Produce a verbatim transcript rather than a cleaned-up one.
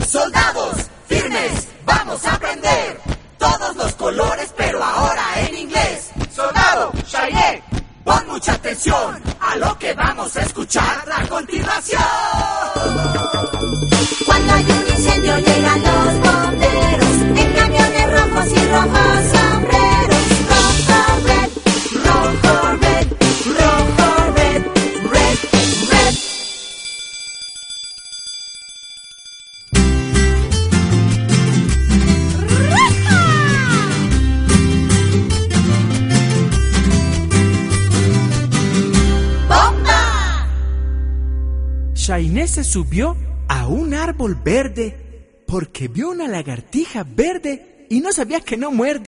Soldados, firmes, vamos a aprender todos los colores, pero ahora en inglés. Soldado, Shainé, pon mucha atención a lo que vamos a escuchar a continuación. Cuando hay un incendio llegan los bomberos en camiones rojos y rojos sombreros. Rojo, red, rojo, red, rojo, red, red, red. ¡Bomba! Shainé se subió a un árbol verde porque vio una lagartija verde y no sabía que no muerde.